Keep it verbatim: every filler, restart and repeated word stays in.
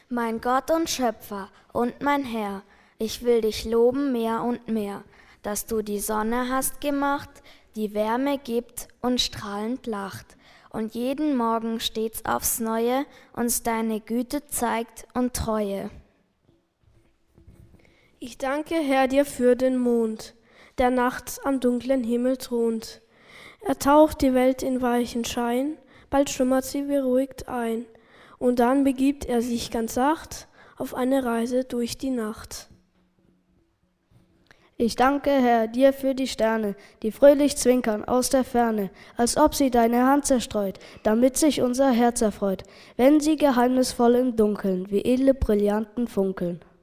Mein Gott und Schöpfer und mein Herr, ich will dich loben mehr und mehr, dass du die Sonne hast gemacht, die Wärme gibt und strahlend lacht und jeden Morgen stets aufs Neue uns deine Güte zeigt und Treue. Ich danke, Herr, dir für den Mond, der nachts am dunklen Himmel thront. Er taucht die Welt in weichen Schein, bald schlummert sie beruhigt ein, und dann begibt er sich ganz sacht auf eine Reise durch die Nacht. Ich danke, Herr, dir für die Sterne, die fröhlich zwinkern aus der Ferne, als ob sie deine Hand zerstreut, damit sich unser Herz erfreut, wenn sie geheimnisvoll im Dunkeln wie edle Brillanten funkeln.